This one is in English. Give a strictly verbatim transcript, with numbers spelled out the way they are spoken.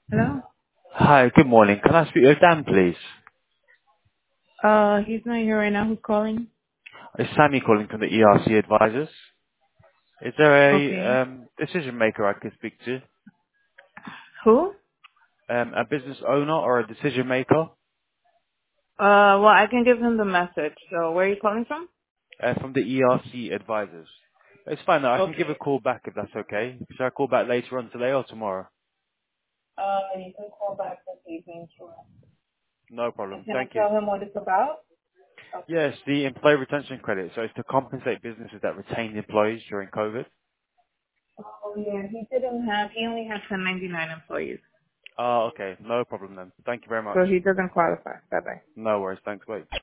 Hello? Hi, good morning. Can I speak with Dan, please? Uh, he's not here right now. Who's calling? It's Sammy calling from the E R C Advisors. Is there Okay. a um, decision maker I could speak to? Who? Um, a business owner or a decision maker Uh, well, I can give him the message. So, where are you calling from? uh, from the E R C Advisors? It's fine though. I can give a Okay. call back if that's okay. Should I call back later on today or tomorrow? Uh, you can call back this evening, sure. No And problem. can I Thank you. tell him what it's about? Okay. Yes, the employee retention credit. So it's to compensate businesses that retained employees during COVID. Oh, yeah, he didn't have, he only has ten ninety-nine employees. Oh, okay. No problem then. Thank you very much. So he doesn't qualify. Bye-bye. No worries. Thanks. Wait.